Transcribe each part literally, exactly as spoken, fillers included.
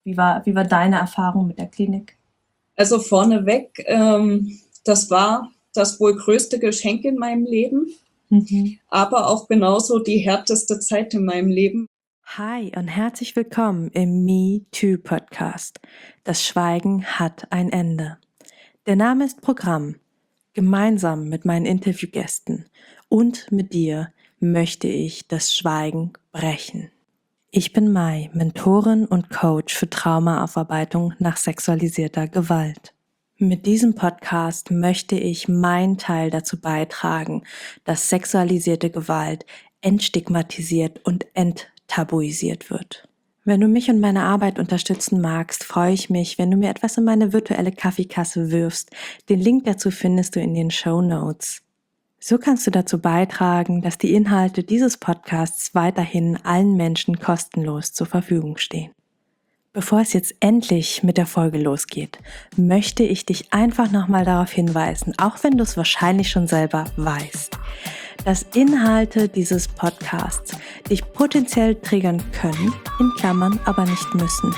Wie war, wie war deine Erfahrung mit der Klinik? Also vorneweg, ähm, das war das wohl größte Geschenk in meinem Leben, Mhm. aber auch genauso die härteste Zeit in meinem Leben. Hi und herzlich willkommen im Me Too Podcast. Das Schweigen hat ein Ende. Der Name ist Programm. Gemeinsam mit meinen Interviewgästen und mit dir möchte ich das Schweigen brechen. Ich bin Mai, Mentorin und Coach für Traumaaufarbeitung nach sexualisierter Gewalt. Mit diesem Podcast möchte ich meinen Teil dazu beitragen, dass sexualisierte Gewalt entstigmatisiert und enttabuisiert wird. Wenn du mich und meine Arbeit unterstützen magst, freue ich mich, wenn du mir etwas in meine virtuelle Kaffeekasse wirfst. Den Link dazu findest du in den Show Notes. So kannst du dazu beitragen, dass die Inhalte dieses Podcasts weiterhin allen Menschen kostenlos zur Verfügung stehen. Bevor es jetzt endlich mit der Folge losgeht, möchte ich dich einfach nochmal darauf hinweisen, auch wenn du es wahrscheinlich schon selber weißt, dass Inhalte dieses Podcasts dich potenziell triggern können, in Klammern aber nicht müssen.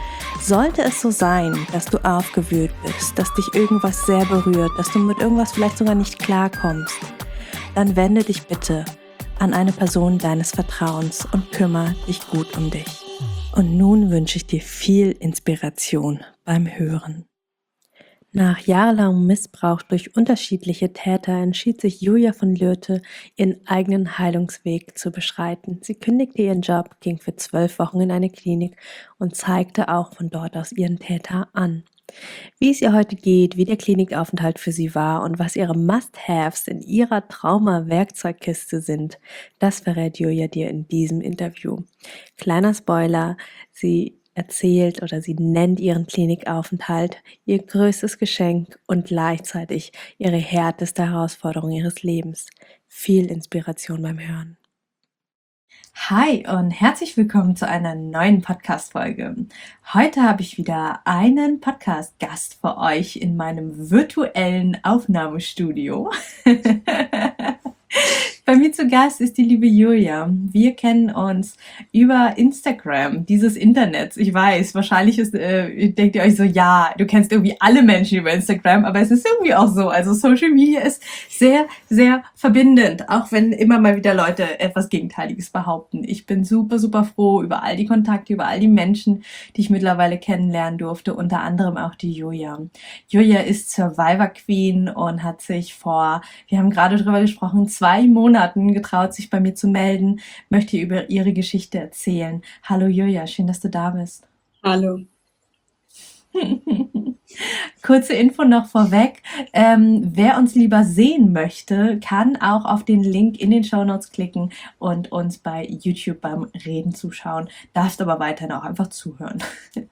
Sollte es so sein, dass du aufgewühlt bist, dass dich irgendwas sehr berührt, dass du mit irgendwas vielleicht sogar nicht klarkommst, dann wende dich bitte an eine Person deines Vertrauens und kümmere dich gut um dich. Und nun wünsche ich dir viel Inspiration beim Hören. Nach jahrelangem Missbrauch durch unterschiedliche Täter entschied sich Julia von Lürte, ihren eigenen Heilungsweg zu beschreiten. Sie kündigte ihren Job, ging für zwölf Wochen in eine Klinik und zeigte auch von dort aus ihren Täter an. Wie es ihr heute geht, wie der Klinikaufenthalt für sie war und was ihre Must-Haves in ihrer Trauma-Werkzeugkiste sind, das verrät Julia dir in diesem Interview. Kleiner Spoiler, sie erzählt oder sie nennt ihren Klinikaufenthalt ihr größtes Geschenk und gleichzeitig ihre härteste Herausforderung ihres Lebens. Viel Inspiration beim Hören. Hi und herzlich willkommen zu einer neuen Podcast-Folge. Heute habe ich wieder einen Podcast-Gast für euch in meinem virtuellen Aufnahmestudio. Bei mir zu Gast ist die liebe Julia. Wir kennen uns über Instagram, dieses Internets. Ich weiß, wahrscheinlich ist, äh, denkt ihr euch so, ja, du kennst irgendwie alle Menschen über Instagram, aber es ist irgendwie auch so. Also Social Media ist sehr, sehr verbindend, auch wenn immer mal wieder Leute etwas Gegenteiliges behaupten. Ich bin super, super froh über all die Kontakte, über all die Menschen, die ich mittlerweile kennenlernen durfte, unter anderem auch die Julia. Julia ist Survivor Queen und hat sich vor, wir haben gerade drüber gesprochen, zwei Monaten getraut, sich bei mir zu melden, möchte über ihre Geschichte erzählen. Hallo Julia, schön, dass du da bist. Hallo. Kurze Info noch vorweg. Ähm, wer uns lieber sehen möchte, kann auch auf den Link in den Shownotes klicken und uns bei YouTube beim Reden zuschauen. Darfst aber weiterhin auch einfach zuhören.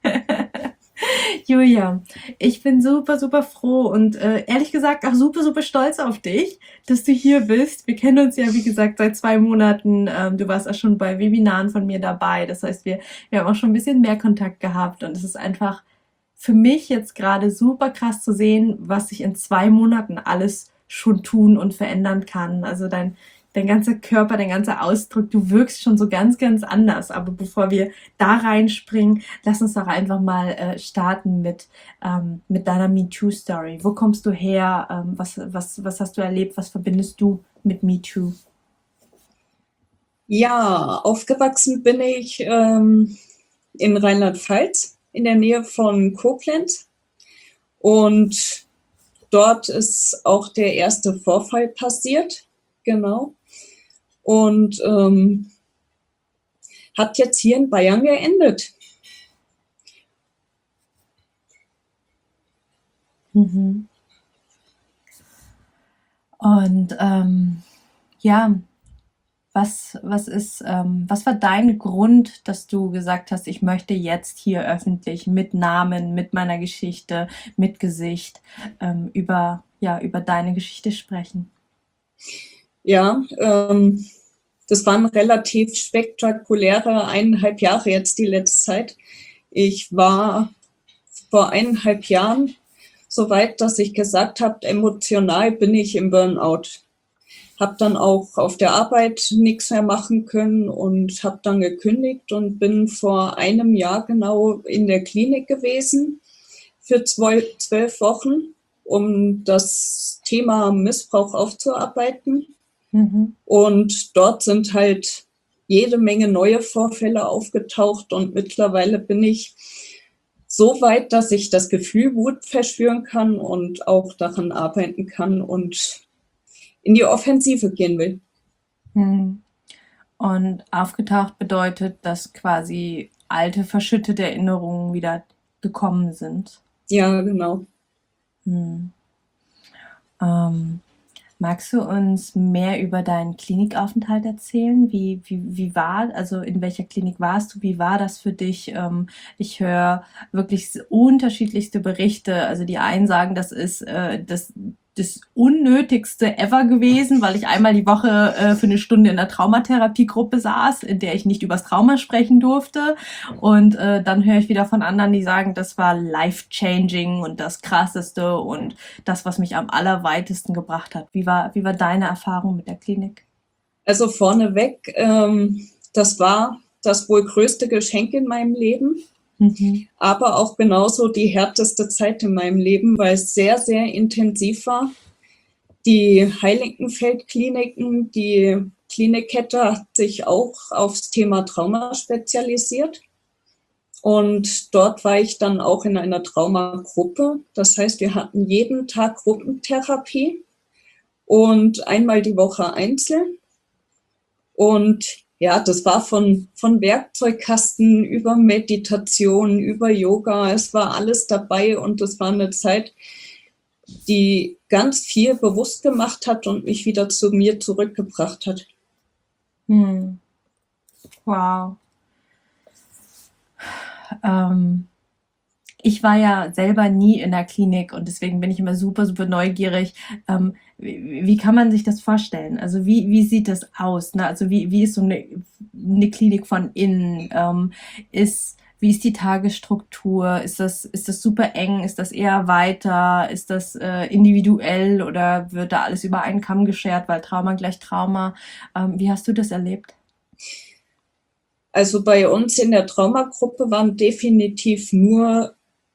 Julia, ich bin super, super froh und äh, ehrlich gesagt auch super, super stolz auf dich, dass du hier bist. Wir kennen uns ja, wie gesagt, seit zwei Monaten. Ähm, du warst auch schon bei Webinaren von mir dabei. Das heißt, wir, wir haben auch schon ein bisschen mehr Kontakt gehabt und es ist einfach für mich jetzt gerade super krass zu sehen, was sich in zwei Monaten alles schon tun und verändern kann. Also dein, dein ganzer Körper, dein ganzer Ausdruck, du wirkst schon so ganz, ganz anders. Aber bevor wir da reinspringen, lass uns doch einfach mal äh, starten mit, ähm, mit deiner MeToo-Story. Wo kommst du her? Ähm, was, was, was hast du erlebt? Was verbindest du mit MeToo? Ja, aufgewachsen bin ich ähm, in Rheinland-Pfalz, in der Nähe von Koblenz. Und dort ist auch der erste Vorfall passiert, genau. Und ähm, hat jetzt hier in Bayern geendet. Mhm. Und ähm, ja, was, was ist, ähm, was war dein Grund, dass du gesagt hast, ich möchte jetzt hier öffentlich mit Namen, mit meiner Geschichte, mit Gesicht ähm, über, ja, über deine Geschichte sprechen? Ja, ähm, das waren relativ spektakuläre eineinhalb Jahre jetzt die letzte Zeit. Ich war vor eineinhalb Jahren so weit, dass ich gesagt habe, emotional bin ich im Burnout. habe dann auch auf der Arbeit nichts mehr machen können und habe dann gekündigt und bin vor einem Jahr genau in der Klinik gewesen für zwölf, zwölf Wochen, um das Thema Missbrauch aufzuarbeiten. Mhm. Und dort sind halt jede Menge neue Vorfälle aufgetaucht und mittlerweile bin ich so weit, dass ich das Gefühl Wut verspüren kann und auch daran arbeiten kann und in die Offensive gehen will. Hm. Und aufgetaucht bedeutet, dass quasi alte, verschüttete Erinnerungen wieder gekommen sind. Ja, genau. Hm. Ähm, magst du uns mehr über deinen Klinikaufenthalt erzählen? Wie, wie, wie war, also in welcher Klinik warst du? Wie war das für dich? Ähm, ich höre wirklich unterschiedlichste Berichte. Also die einen sagen, das ist äh, das, das Unnötigste ever gewesen, weil ich einmal die Woche äh, für eine Stunde in einer Traumatherapiegruppe saß, in der ich nicht übers Trauma sprechen durfte. Und äh, dann höre ich wieder von anderen, die sagen, das war life-changing und das Krasseste und das, was mich am allerweitesten gebracht hat. Wie war, wie war deine Erfahrung mit der Klinik? Also vorneweg, ähm, das war das wohl größte Geschenk in meinem Leben, mhm. aber auch genauso die härteste Zeit in meinem Leben, weil es sehr, sehr intensiv war. Die Heiligenfeld-Kliniken, die Klinikkette hat sich auch aufs Thema Trauma spezialisiert. Und dort war ich dann auch in einer Traumagruppe. Das heißt, wir hatten jeden Tag Gruppentherapie und einmal die Woche einzeln. Und ja, das war von, von Werkzeugkasten über Meditation, über Yoga. Es war alles dabei und es war eine Zeit, die ganz viel bewusst gemacht hat und mich wieder zu mir zurückgebracht hat. Hm. Wow. Ähm, ich war ja selber nie in der Klinik und deswegen bin ich immer super, super neugierig. Ähm, wie, wie kann man sich das vorstellen? Also wie, wie sieht das aus? Ne? Also wie, wie ist so eine, eine Klinik von innen? Ähm, ist, wie ist die Tagesstruktur? Ist das, ist das super eng? Ist das eher weiter? Ist das äh, individuell oder wird da alles über einen Kamm geschert, weil Trauma gleich Trauma? Ähm, wie hast du das erlebt? Also bei uns in der Traumagruppe waren definitiv nur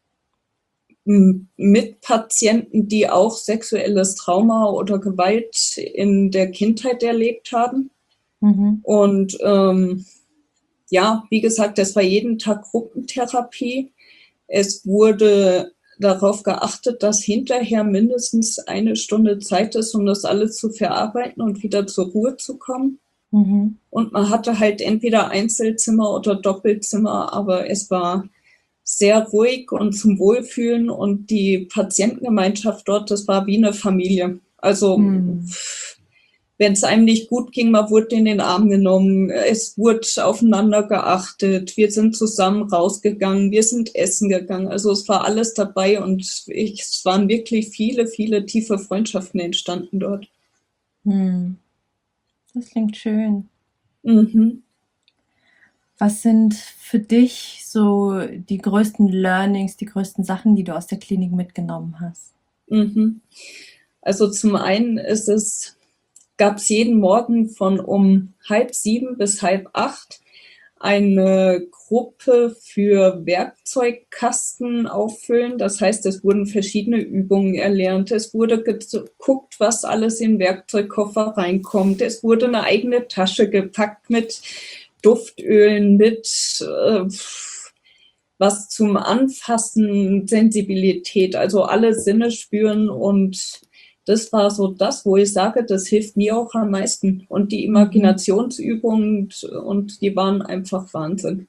mit Patienten, die auch sexuelles Trauma oder Gewalt in der Kindheit erlebt haben. Mhm. Und ähm, ja, wie gesagt, das war jeden Tag Gruppentherapie. Es wurde darauf geachtet, dass hinterher mindestens eine Stunde Zeit ist, um das alles zu verarbeiten und wieder zur Ruhe zu kommen. Mhm. Und man hatte halt entweder Einzelzimmer oder Doppelzimmer, aber es war sehr ruhig und zum Wohlfühlen und die Patientengemeinschaft dort, das war wie eine Familie. Also mhm. wenn es einem nicht gut ging, man wurde in den Arm genommen, es wurde aufeinander geachtet, wir sind zusammen rausgegangen, wir sind essen gegangen, also es war alles dabei und ich, es waren wirklich viele, viele tiefe Freundschaften entstanden dort. Hm. Das klingt schön. Mhm. Was sind für dich so die größten Learnings, die größten Sachen, die du aus der Klinik mitgenommen hast? Mhm. Also zum einen ist es, gab es jeden Morgen von um halb sieben bis halb acht eine Gruppe für Werkzeugkasten auffüllen. Das heißt, es wurden verschiedene Übungen erlernt. Es wurde geguckt, was alles in den Werkzeugkoffer reinkommt. Es wurde eine eigene Tasche gepackt mit Duftölen, mit äh, was zum Anfassen, Sensibilität, also alle Sinne spüren und das war so das, wo ich sage, das hilft mir auch am meisten. Und die Imaginationsübungen, und die waren einfach Wahnsinn.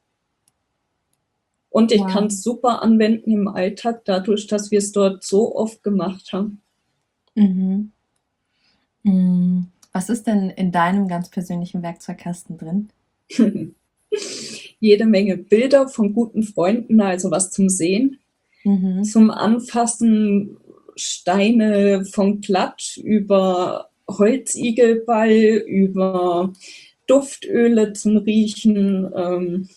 Und ich wow. kann es super anwenden im Alltag, dadurch, dass wir es dort so oft gemacht haben. Mhm. Mhm. Was ist denn in deinem ganz persönlichen Werkzeugkasten drin? Jede Menge Bilder von guten Freunden, also was zum Sehen, mhm. zum Anfassen, Steine vom Glatt über Holzigelball, über Duftöle zum Riechen, ähm,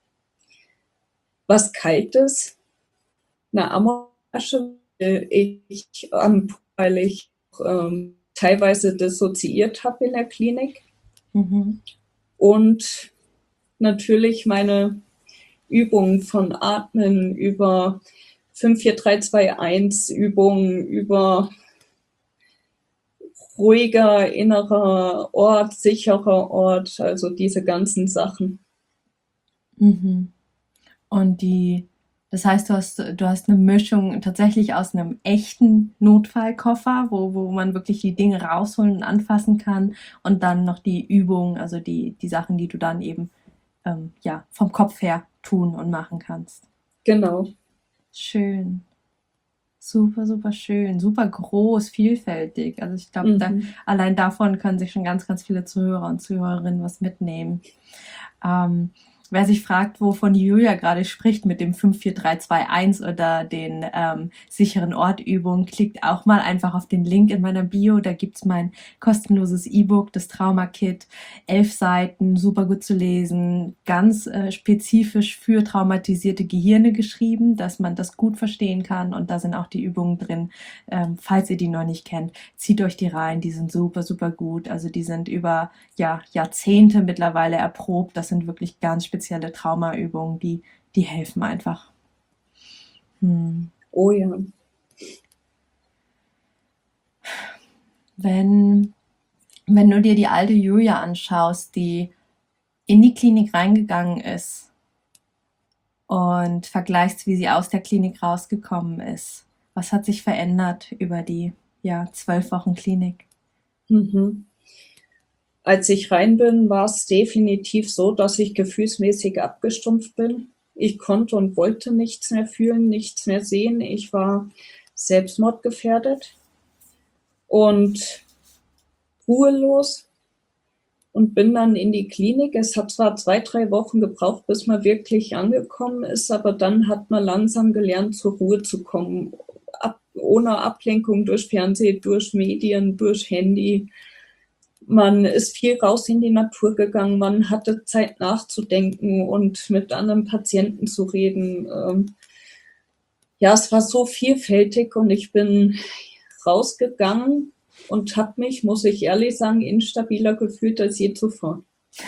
was Kaltes, eine Amorflasche, ich, weil ich ähm, teilweise dissoziiert habe in der Klinik. Mhm. Und natürlich meine Übungen von Atmen über fünf vier drei zwei eins Übungen, über ruhiger innerer Ort, sicherer Ort, also diese ganzen Sachen. Mhm. Und die, das heißt, du hast, du hast eine Mischung tatsächlich aus einem echten Notfallkoffer, wo, wo man wirklich die Dinge rausholen und anfassen kann und dann noch die Übungen, also die, die Sachen, die du dann eben ähm, ja, vom Kopf her tun und machen kannst. Genau. Schön. Super, super schön, super groß, vielfältig. Also ich glaube, da, Mhm. allein davon können sich schon ganz, ganz viele Zuhörer und Zuhörerinnen was mitnehmen. Ähm, wer sich fragt, wovon die Julia gerade spricht mit dem fünf vier drei zwei eins oder den ähm, sicheren Ortübungen, klickt auch mal einfach auf den Link in meiner Bio. Da gibt's mein kostenloses E-Book, das Trauma-Kit. Elf Seiten, super gut zu lesen, ganz äh, spezifisch für traumatisierte Gehirne geschrieben, dass man das gut verstehen kann. Und da sind auch die Übungen drin. Ähm, falls ihr die noch nicht kennt, zieht euch die rein. Die sind super, super gut. Also die sind über ja, Jahrzehnte mittlerweile erprobt. Das sind wirklich ganz spezielle Traumaübungen, die, die helfen einfach. Hm. Oh ja. Wenn, wenn du dir die alte Julia anschaust, die in die Klinik reingegangen ist und vergleichst, wie sie aus der Klinik rausgekommen ist, was hat sich verändert über die ja, zwölf Wochen Klinik? Mhm. Als ich rein bin, war es definitiv so, dass ich gefühlsmäßig abgestumpft bin. Ich konnte und wollte nichts mehr fühlen, nichts mehr sehen. Ich war selbstmordgefährdet und ruhelos und bin dann in die Klinik. Es hat zwar zwei, drei Wochen gebraucht, bis man wirklich angekommen ist, aber dann hat man langsam gelernt, zur Ruhe zu kommen. Ab, ohne Ablenkung durch Fernsehen, durch Medien, durch Handy. Man ist viel raus in die Natur gegangen, man hatte Zeit nachzudenken und mit anderen Patienten zu reden. Ähm, ja, es war so vielfältig und ich bin rausgegangen und habe mich, muss ich ehrlich sagen, instabiler gefühlt als je zuvor.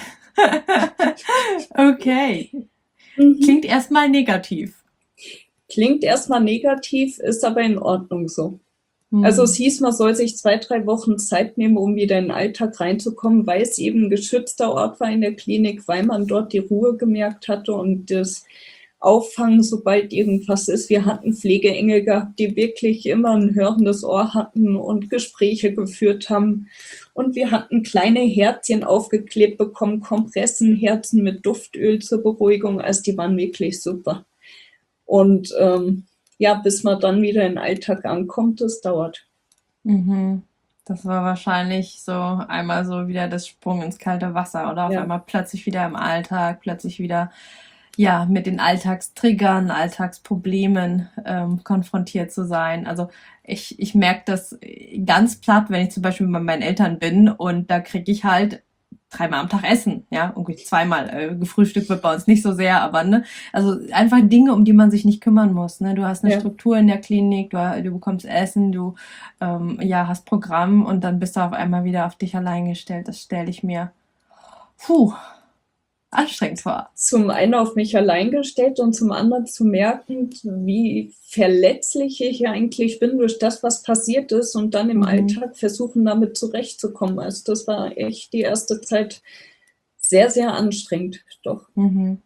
Okay. Mhm. Klingt erstmal negativ. Klingt erstmal negativ, ist aber in Ordnung so. Also es Hm. hieß, man soll sich zwei, drei Wochen Zeit nehmen, um wieder in den Alltag reinzukommen, weil es eben ein geschützter Ort war in der Klinik, weil man dort die Ruhe gemerkt hatte und das Auffangen, sobald irgendwas ist. Wir hatten Pflegeengel gehabt, die wirklich immer ein hörendes Ohr hatten und Gespräche geführt haben. Und wir hatten kleine Herzchen aufgeklebt bekommen, Kompressenherzen mit Duftöl zur Beruhigung. Also die waren wirklich super. Und ähm, ja, bis man dann wieder in den Alltag ankommt, das dauert. Mhm. Das war wahrscheinlich so einmal so wieder das Sprung ins kalte Wasser oder auf Ja. einmal plötzlich wieder im Alltag, plötzlich wieder ja mit den Alltagstriggern, Alltagsproblemen ähm, konfrontiert zu sein. Also ich, ich merke das ganz platt, wenn ich zum Beispiel bei meinen Eltern bin und da kriege ich halt dreimal am Tag Essen, ja, irgendwie zweimal. Äh, gefrühstückt wird bei uns nicht so sehr, aber ne, also einfach Dinge, um die man sich nicht kümmern muss. Ne, du hast eine Ja. Struktur in der Klinik, du, du bekommst Essen, du ähm, ja hast Programm und dann bist du auf einmal wieder auf dich allein gestellt. Das stelle ich mir, puh, anstrengend vor. Zum einen auf mich allein gestellt und zum anderen zu merken, wie verletzlich ich eigentlich bin durch das, was passiert ist und dann im Mhm. Alltag versuchen, damit zurechtzukommen. Also das war echt die erste Zeit sehr, sehr anstrengend, doch. Mhm.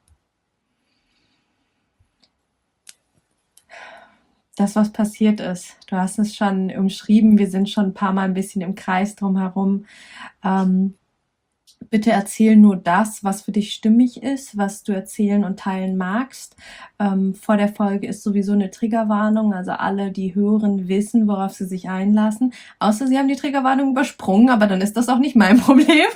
Das, was passiert ist, du hast es schon umschrieben, wir sind schon ein paar Mal ein bisschen im Kreis drumherum. Ähm, bitte erzähl nur das, was für dich stimmig ist, was du erzählen und teilen magst. Ähm, vor der Folge ist sowieso eine Triggerwarnung, also alle, die hören, wissen, worauf sie sich einlassen. Außer sie haben die Triggerwarnung übersprungen, aber dann ist das auch nicht mein Problem.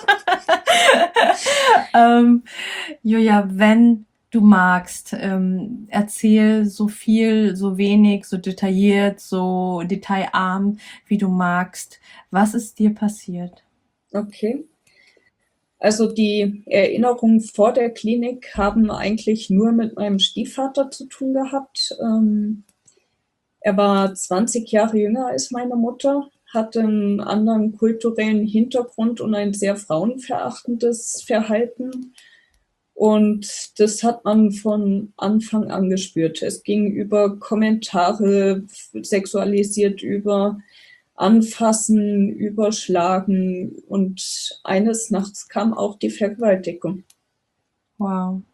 ähm, Julia, wenn du magst, ähm, erzähl so viel, so wenig, so detailliert, so detailarm, wie du magst. Was ist dir passiert? Okay. Also die Erinnerungen vor der Klinik haben eigentlich nur mit meinem Stiefvater zu tun gehabt. Ähm, er war zwanzig Jahre jünger als meine Mutter, hat einen anderen kulturellen Hintergrund und ein sehr frauenverachtendes Verhalten. Und das hat man von Anfang an gespürt. Es ging über Kommentare, sexualisiert, über Anfassen, Überschlagen. Und eines Nachts kam auch die Vergewaltigung. Wow.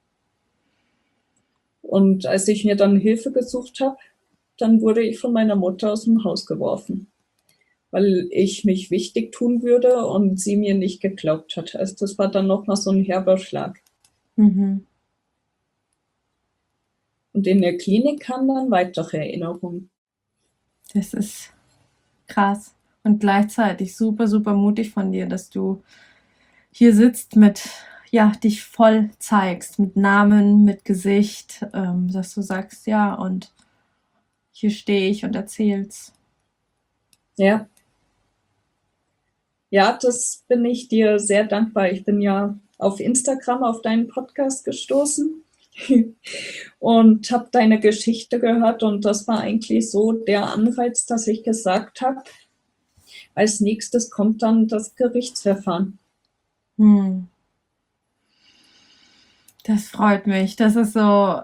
Und als ich mir dann Hilfe gesucht habe, dann wurde ich von meiner Mutter aus dem Haus geworfen, weil ich mich wichtig tun würde und sie mir nicht geglaubt hat. Also das war dann nochmal so ein herber Schlag. Mhm. Und in der Klinik kamen dann weitere Erinnerungen. Das ist krass und gleichzeitig super, super mutig von dir, dass du hier sitzt mit, ja, dich voll zeigst, mit Namen, mit Gesicht, ähm, dass du sagst, ja, und hier stehe ich und erzähl's. Ja. Ja, das bin ich dir sehr dankbar. Ich bin ja auf Instagram auf deinen Podcast gestoßen und habe deine Geschichte gehört und das war eigentlich so der Anreiz, dass ich gesagt habe, als nächstes kommt dann das Gerichtsverfahren. Hm. Das freut mich. Das ist so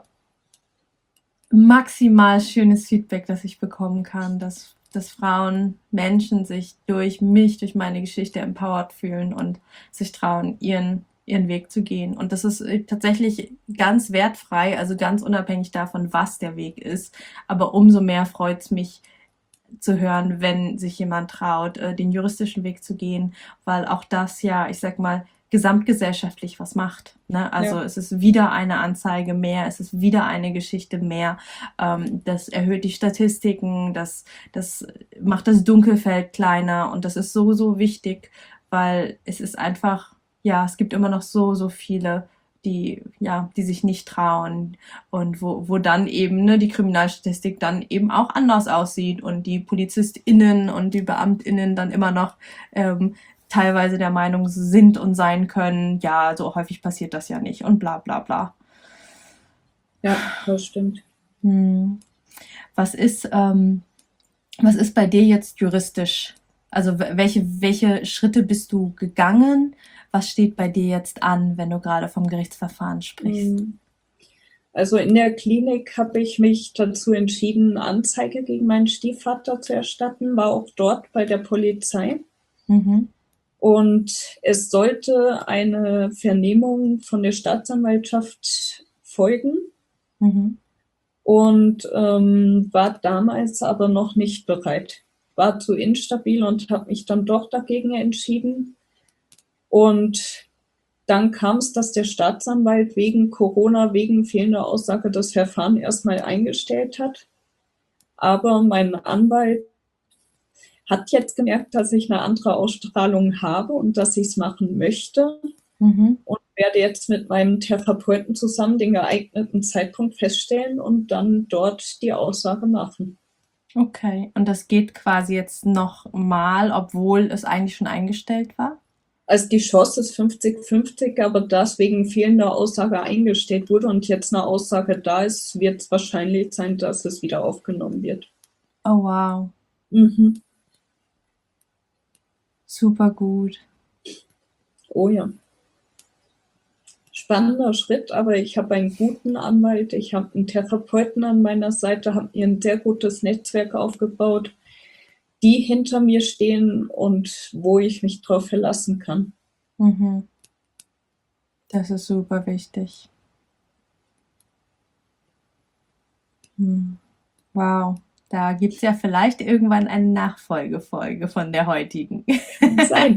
maximal schönes Feedback, das ich bekommen kann, dass, dass Frauen, Menschen sich durch mich, durch meine Geschichte empowered fühlen und sich trauen, ihren, ihren Weg zu gehen. Und das ist tatsächlich ganz wertfrei, also ganz unabhängig davon, was der Weg ist. Aber umso mehr freut es mich zu hören, wenn sich jemand traut, den juristischen Weg zu gehen, weil auch das ja, ich sag mal, gesamtgesellschaftlich was macht. Ne? Also ja. Es ist wieder eine Anzeige mehr, es ist wieder eine Geschichte mehr. Ähm, das erhöht die Statistiken, das, das macht das Dunkelfeld kleiner und das ist so, so wichtig, weil es ist einfach, ja, es gibt immer noch so, so viele, die, ja, die sich nicht trauen und wo, wo dann eben ne, die Kriminalstatistik dann eben auch anders aussieht und die PolizistInnen und die BeamtInnen dann immer noch ähm, teilweise der Meinung sind und sein können, ja, so häufig passiert das ja nicht und bla bla bla. Ja, das stimmt. Hm. Was ist, ähm, was ist bei dir jetzt juristisch? Also welche, welche Schritte bist du gegangen? Was steht bei dir jetzt an, wenn du gerade vom Gerichtsverfahren sprichst? Also in der Klinik habe ich mich dazu entschieden, Anzeige gegen meinen Stiefvater zu erstatten, war auch dort bei der Polizei. Mhm. Und es sollte eine Vernehmung von der Staatsanwaltschaft folgen. Mhm. Und ähm, war damals aber noch nicht bereit. War zu instabil und habe mich dann doch dagegen entschieden. Und dann kam es, dass der Staatsanwalt wegen Corona, wegen fehlender Aussage das Verfahren erstmal eingestellt hat. Aber mein Anwalt hat jetzt gemerkt, dass ich eine andere Ausstrahlung habe und dass ich es machen möchte. Mhm. Und werde jetzt mit meinem Therapeuten zusammen den geeigneten Zeitpunkt feststellen und dann dort die Aussage machen. Okay, und das geht quasi jetzt noch mal, obwohl es eigentlich schon eingestellt war? Also die Chance ist fünfzig fünfzig, aber das wegen fehlender Aussage eingestellt wurde und jetzt eine Aussage da ist, wird es wahrscheinlich sein, dass es wieder aufgenommen wird. Oh wow. Mhm. Super gut. Oh ja. Spannender Schritt, aber ich habe einen guten Anwalt, ich habe einen Therapeuten an meiner Seite, habe mir ein sehr gutes Netzwerk aufgebaut, die hinter mir stehen und wo ich mich drauf verlassen kann. Mhm. Das ist super wichtig. Hm. Wow. Da gibt es ja vielleicht irgendwann eine Nachfolgefolge von der heutigen. Sein.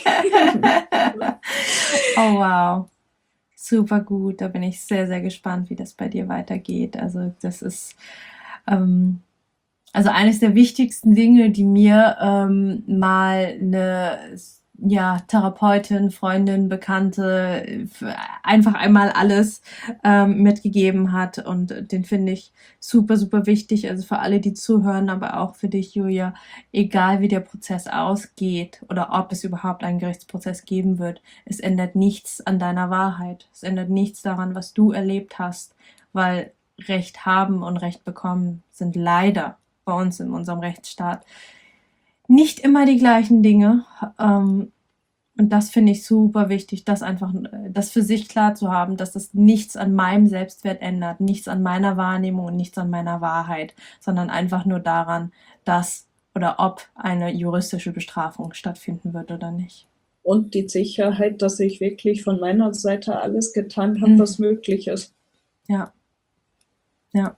Oh wow. Super gut. Da bin ich sehr, sehr gespannt, wie das bei dir weitergeht. Also das ist ähm, also eines der wichtigsten Dinge, die mir ähm, mal eine ja, Therapeutin, Freundin, Bekannte, einfach einmal alles ähm, mitgegeben hat und den finde ich super, super wichtig, also für alle, die zuhören, aber auch für dich, Julia, egal wie der Prozess ausgeht oder ob es überhaupt einen Gerichtsprozess geben wird, es ändert nichts an deiner Wahrheit, es ändert nichts daran, was du erlebt hast, weil Recht haben und Recht bekommen sind leider bei uns in unserem Rechtsstaat nicht immer die gleichen Dinge. Ähm, und das finde ich super wichtig, das einfach, das für sich klar zu haben, dass das nichts an meinem Selbstwert ändert, nichts an meiner Wahrnehmung und nichts an meiner Wahrheit, sondern einfach nur daran, dass oder ob eine juristische Bestrafung stattfinden wird oder nicht. Und die Sicherheit, dass ich wirklich von meiner Seite alles getan habe, mhm. was möglich ist. Ja. Ja.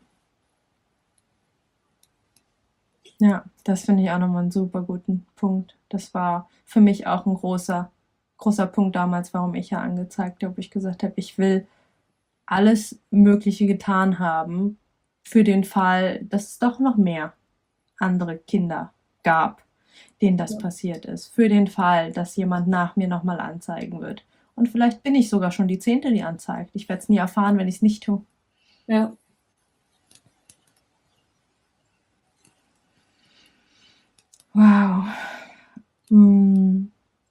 Ja, das finde ich auch nochmal einen super guten Punkt. Das war für mich auch ein großer, großer Punkt damals, warum ich ja angezeigt habe, wo ich gesagt habe, ich will alles Mögliche getan haben für den Fall, dass es doch noch mehr andere Kinder gab, denen das ja. passiert ist. Für den Fall, dass jemand nach mir nochmal anzeigen wird. Und vielleicht bin ich sogar schon die Zehnte, die anzeigt. Ich werde es nie erfahren, wenn ich es nicht tue. Ja. Wow. Hm.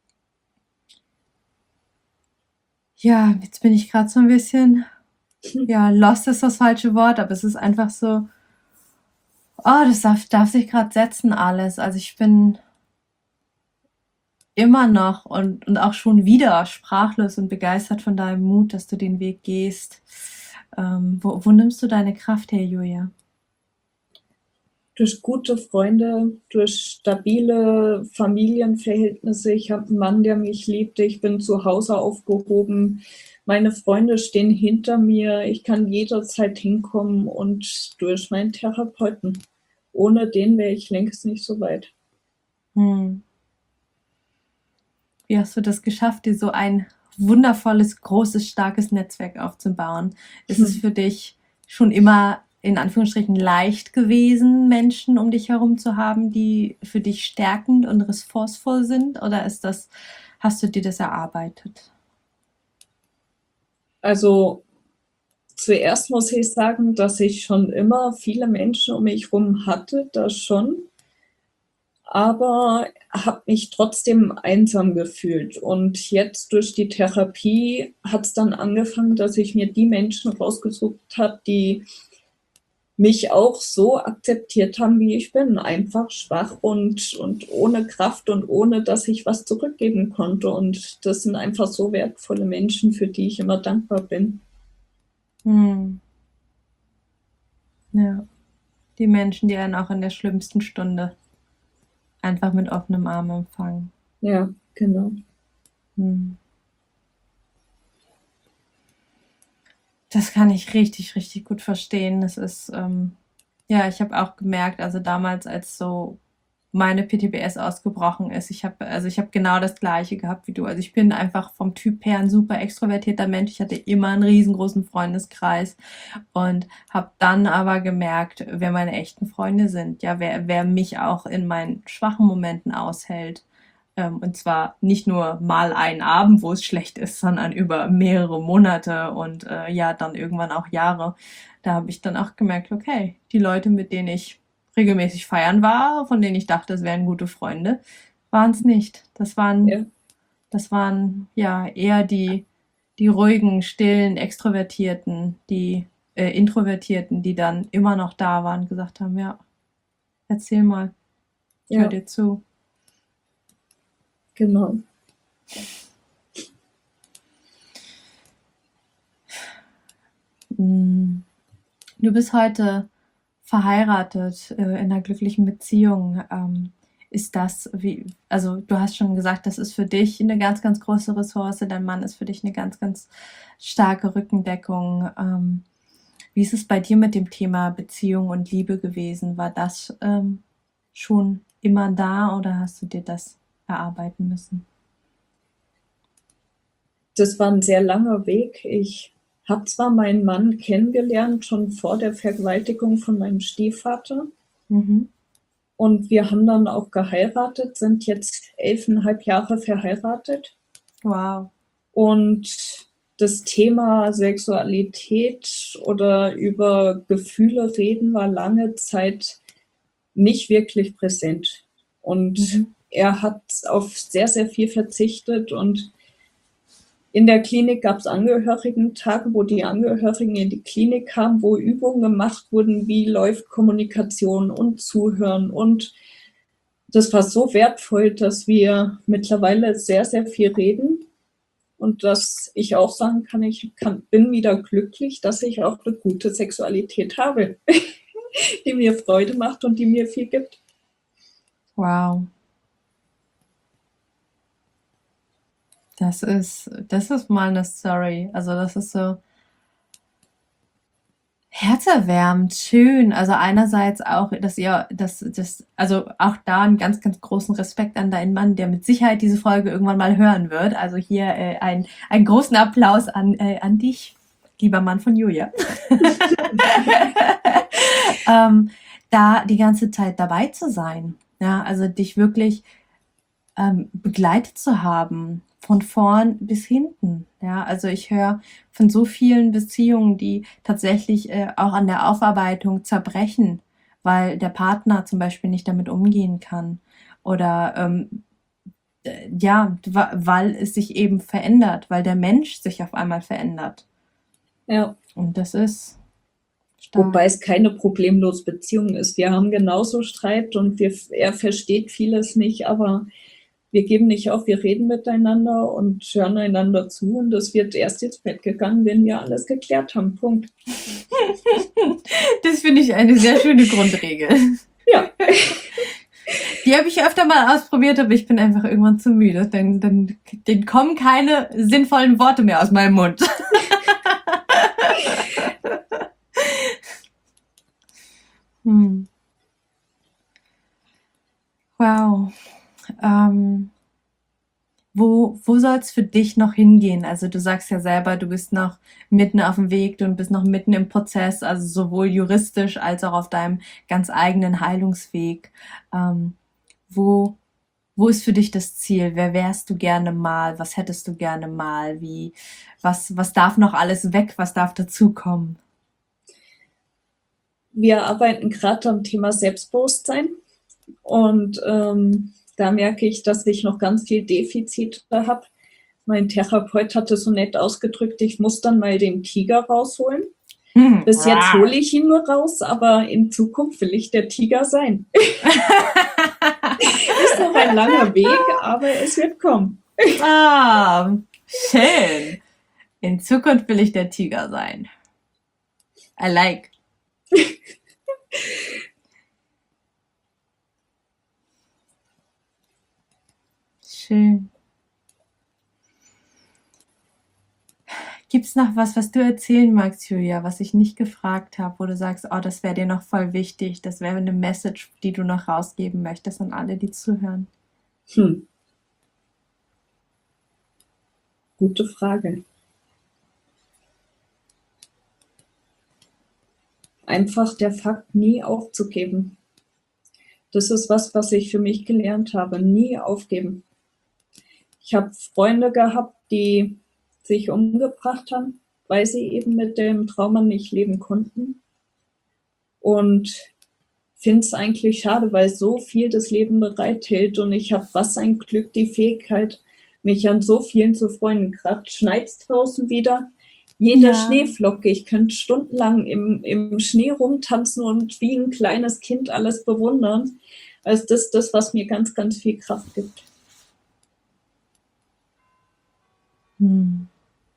Ja, jetzt bin ich gerade so ein bisschen, ja, lost ist das falsche Wort, aber es ist einfach so, oh, das darf, darf sich gerade setzen alles. Also ich bin immer noch und, und auch schon wieder sprachlos und begeistert von deinem Mut, dass du den Weg gehst. Ähm, wo, wo nimmst du deine Kraft her, Julia? Durch gute Freunde, durch stabile Familienverhältnisse. Ich habe einen Mann, der mich liebt. Ich bin zu Hause aufgehoben. Meine Freunde stehen hinter mir. Ich kann jederzeit hinkommen und durch meinen Therapeuten. Ohne den wäre ich längst nicht so weit. Hm. Wie hast du das geschafft, dir so ein wundervolles, großes, starkes Netzwerk aufzubauen? Ist hm. es für dich schon immer in Anführungsstrichen leicht gewesen, Menschen um dich herum zu haben, die für dich stärkend und ressourcevoll sind? Oder ist das, hast du dir das erarbeitet? Also zuerst muss ich sagen, dass ich schon immer viele Menschen um mich herum hatte, das schon. Aber habe mich trotzdem einsam gefühlt. Und jetzt durch die Therapie hat es dann angefangen, dass ich mir die Menschen rausgesucht habe, die mich auch so akzeptiert haben, wie ich bin. Einfach schwach und, und ohne Kraft und ohne, dass ich was zurückgeben konnte. Und das sind einfach so wertvolle Menschen, für die ich immer dankbar bin. Hm. Ja, die Menschen, die einen auch in der schlimmsten Stunde einfach mit offenem Arm empfangen. Ja, genau. Hm. Das kann ich richtig, richtig gut verstehen. Das ist, ähm, ja, ich habe auch gemerkt, also damals, als so meine P T B S ausgebrochen ist, ich habe, also ich habe genau das Gleiche gehabt wie du. Also ich bin einfach vom Typ her ein super extrovertierter Mensch. Ich hatte immer einen riesengroßen Freundeskreis und habe dann aber gemerkt, wer meine echten Freunde sind. Ja, wer, wer mich auch in meinen schwachen Momenten aushält. Ähm, und zwar nicht nur mal einen Abend, wo es schlecht ist, sondern über mehrere Monate und äh, ja, dann irgendwann auch Jahre. Da habe ich dann auch gemerkt, okay, die Leute, mit denen ich regelmäßig feiern war, von denen ich dachte, es wären gute Freunde, waren es nicht. Das waren, ja. das waren ja eher die, die ruhigen, stillen, extrovertierten, die äh, Introvertierten, die dann immer noch da waren und gesagt haben, ja, erzähl mal, ich ja. höre dir zu. Genau. Du bist heute verheiratet, äh, in einer glücklichen Beziehung. Ähm, ist das, wie, also du hast schon gesagt, das ist für dich eine ganz, ganz große Ressource. Dein Mann ist für dich eine ganz, ganz starke Rückendeckung. Ähm, wie ist es bei dir mit dem Thema Beziehung und Liebe gewesen? War das ähm, schon immer da oder hast du dir das erarbeiten müssen? Das war ein sehr langer Weg. Ich habe zwar meinen Mann kennengelernt, schon vor der Vergewaltigung von meinem Stiefvater. Mhm. Und wir haben dann auch geheiratet, sind jetzt elfeinhalb Jahre verheiratet. Wow. Und das Thema Sexualität oder über Gefühle reden war lange Zeit nicht wirklich präsent. Und mhm. er hat auf sehr, sehr viel verzichtet und in der Klinik gab es Angehörigen-Tage, wo die Angehörigen in die Klinik kamen, wo Übungen gemacht wurden, wie läuft Kommunikation und Zuhören und das war so wertvoll, dass wir mittlerweile sehr, sehr viel reden und dass ich auch sagen kann, ich kann, bin wieder glücklich, dass ich auch eine gute Sexualität habe, die mir Freude macht und die mir viel gibt. Wow. Das ist, das ist mal eine Story. Also das ist so herzerwärmend, schön. Also einerseits auch, dass ihr, dass, das, also auch da einen ganz, ganz großen Respekt an deinen Mann, der mit Sicherheit diese Folge irgendwann mal hören wird. Also hier äh, ein, einen großen Applaus an, äh, an dich, lieber Mann von Julia. ähm, da die ganze Zeit dabei zu sein. Ja, also dich wirklich ähm, begleitet zu haben, von vorn bis hinten. Ja, also ich höre von so vielen Beziehungen, die tatsächlich äh, auch an der Aufarbeitung zerbrechen, weil der Partner zum Beispiel nicht damit umgehen kann. Oder ähm, äh, ja, wa- weil es sich eben verändert, weil der Mensch sich auf einmal verändert. Ja. Und das ist Wobei stark. es keine problemlose Beziehung ist. Wir haben genauso Streit und wir, er versteht vieles nicht, aber wir geben nicht auf, wir reden miteinander und hören einander zu und es wird erst ins Bett gegangen, wenn wir alles geklärt haben. Punkt. Das finde ich eine sehr schöne Grundregel. Ja. Die habe ich öfter mal ausprobiert, aber ich bin einfach irgendwann zu müde. Dann, dann, dann kommen keine sinnvollen Worte mehr aus meinem Mund. Hm. Wow. Ähm, wo wo soll es für dich noch hingehen? Also du sagst ja selber, du bist noch mitten auf dem Weg und bist noch mitten im Prozess, also sowohl juristisch als auch auf deinem ganz eigenen Heilungsweg. Ähm, wo Wo ist für dich das Ziel? Wer wärst du gerne mal? Was hättest du gerne mal? Wie, was, was darf noch alles weg? Was darf dazukommen? Wir arbeiten gerade am Thema Selbstbewusstsein und ähm, da merke ich, dass ich noch ganz viel Defizite habe. Mein Therapeut hat es so nett ausgedrückt, ich muss dann mal den Tiger rausholen. Hm. Bis jetzt hole ich ihn nur raus, aber in Zukunft will ich der Tiger sein. Ist noch ein langer Weg, aber es wird kommen. Ah, schön. In Zukunft will ich der Tiger sein. I like. Schön. Gibt's noch was, was du erzählen magst, Julia, was ich nicht gefragt habe, wo du sagst, oh, das wäre dir noch voll wichtig, das wäre eine Message, die du noch rausgeben möchtest an alle, die zuhören? Hm, gute Frage. Einfach der Fakt, nie aufzugeben. Das ist was, was ich für mich gelernt habe. Nie aufgeben. Ich habe Freunde gehabt, die sich umgebracht haben, weil sie eben mit dem Trauma nicht leben konnten. Und finde es eigentlich schade, weil so viel das Leben bereithält und ich habe was ein Glück, die Fähigkeit, mich an so vielen zu freuen. Gerade schneit es draußen wieder. Jede Ja. Schneeflocke, ich könnte stundenlang im, im Schnee rumtanzen und wie ein kleines Kind alles bewundern. Also das ist das, was mir ganz, ganz viel Kraft gibt. Hm.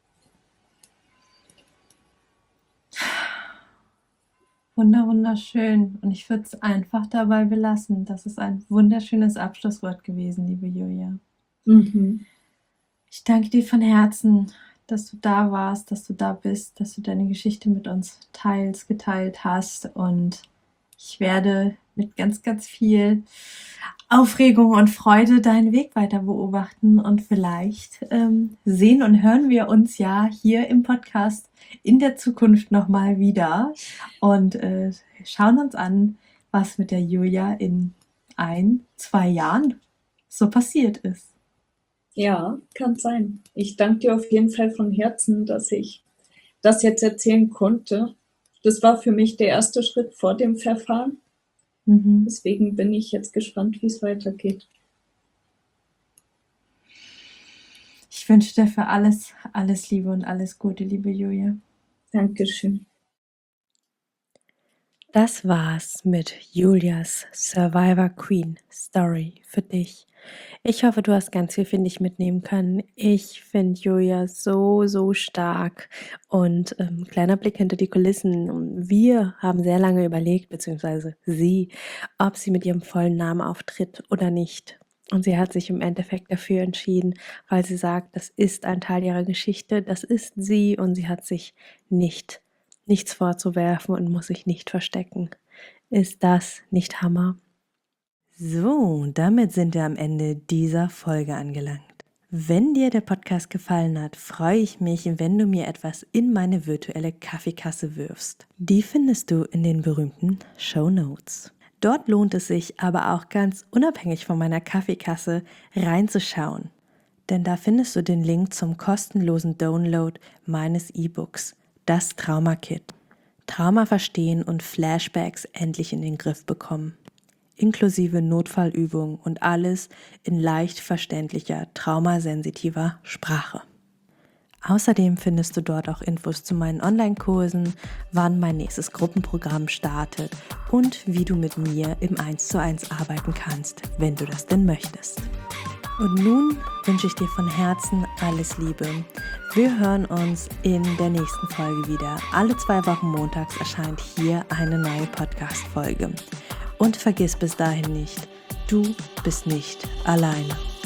Wunder, wunderschön. Und ich würde es einfach dabei belassen. Das ist ein wunderschönes Abschlusswort gewesen, liebe Julia. Mhm. Ich danke dir von Herzen, dass du da warst, dass du da bist, dass du deine Geschichte mit uns teilst, geteilt hast. Und ich werde mit ganz, ganz viel Aufregung und Freude deinen Weg weiter beobachten. Und vielleicht ähm, sehen und hören wir uns ja hier im Podcast in der Zukunft nochmal wieder und äh, schauen uns an, was mit der Julia in ein, zwei Jahren so passiert ist. Ja, kann sein. Ich danke dir auf jeden Fall von Herzen, dass ich das jetzt erzählen konnte. Das war für mich der erste Schritt vor dem Verfahren. Mhm. Deswegen bin ich jetzt gespannt, wie es weitergeht. Ich wünsche dir für alles, alles Liebe und alles Gute, liebe Julia. Dankeschön. Das war's mit Julias Survivor Queen Story für dich. Ich hoffe, du hast ganz viel für dich mitnehmen können. Ich finde Julia so, so stark. Und ähm, kleiner Blick hinter die Kulissen. Wir haben sehr lange überlegt, beziehungsweise sie, ob sie mit ihrem vollen Namen auftritt oder nicht. Und sie hat sich im Endeffekt dafür entschieden, weil sie sagt, das ist ein Teil ihrer Geschichte, das ist sie und sie hat sich nicht, nichts vorzuwerfen und muss sich nicht verstecken. Ist das nicht Hammer? So, damit sind wir am Ende dieser Folge angelangt. Wenn dir der Podcast gefallen hat, freue ich mich, wenn du mir etwas in meine virtuelle Kaffeekasse wirfst. Die findest du in den berühmten Shownotes. Dort lohnt es sich aber auch ganz unabhängig von meiner Kaffeekasse reinzuschauen. Denn da findest du den Link zum kostenlosen Download meines E-Books, das Trauma-Kit. Trauma verstehen und Flashbacks endlich in den Griff bekommen. Inklusive Notfallübungen und alles in leicht verständlicher, traumasensitiver Sprache. Außerdem findest du dort auch Infos zu meinen Online-Kursen, wann mein nächstes Gruppenprogramm startet und wie du mit mir im eins zu eins arbeiten kannst, wenn du das denn möchtest. Und nun wünsche ich dir von Herzen alles Liebe. Wir hören uns in der nächsten Folge wieder. Alle zwei Wochen montags erscheint hier eine neue Podcast-Folge. Und vergiss bis dahin nicht, du bist nicht alleine.